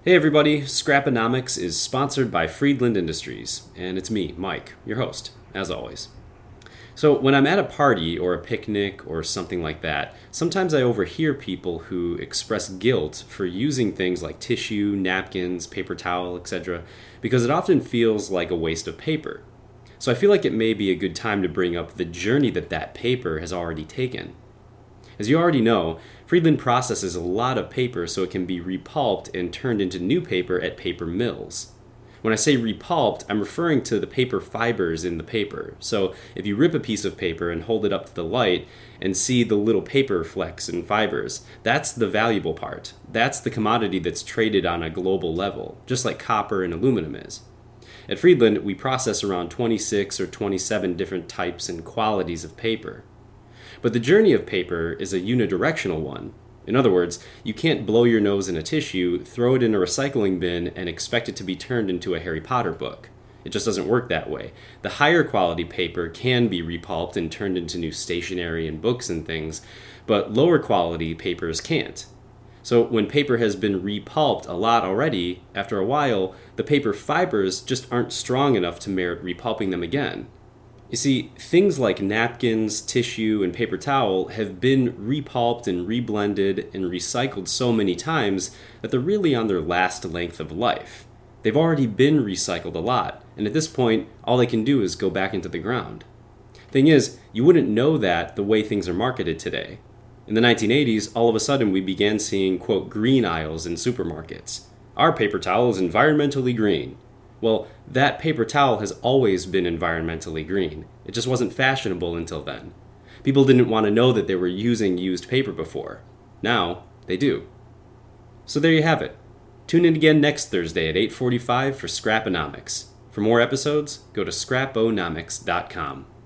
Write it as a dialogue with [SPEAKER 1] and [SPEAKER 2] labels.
[SPEAKER 1] Hey everybody, Scraponomics is sponsored by Friedland Industries, and it's me, Mike, your host, as always. So when I'm at a party or a picnic or something like that, sometimes I overhear people who express guilt for using things like tissue, napkins, paper towel, etc., because it often feels like a waste of paper. So I feel like it may be a good time to bring up the journey that paper has already taken. As you already know, Friedland processes a lot of paper so it can be repulped and turned into new paper at paper mills. When I say repulped, I'm referring to the paper fibers in the paper. So if you rip a piece of paper and hold it up to the light and see the little paper flecks and fibers, that's the valuable part. That's the commodity that's traded on a global level, just like copper and aluminum is. At Friedland, we process around 26 or 27 different types and qualities of paper. But the journey of paper is a unidirectional one. In other words, you can't blow your nose in a tissue, throw it in a recycling bin, and expect it to be turned into a Harry Potter book. It just doesn't work that way. The higher quality paper can be repulped and turned into new stationery and books and things, but lower quality papers can't. So when paper has been repulped a lot already, after a while, the paper fibers just aren't strong enough to merit repulping them again. You see, things like napkins, tissue, and paper towel have been repulped and reblended and recycled so many times that they're really on their last length of life. They've already been recycled a lot, and at this point, all they can do is go back into the ground. Thing is, you wouldn't know that the way things are marketed today. In the 1980s, all of a sudden we began seeing, quote, green aisles in supermarkets. Our paper towel is environmentally green. Well, that paper towel has always been environmentally green. It just wasn't fashionable until then. People didn't want to know that they were using used paper before. Now, they do. So there you have it. Tune in again next Thursday at 8:45 for Scraponomics. For more episodes, go to scraponomics.com.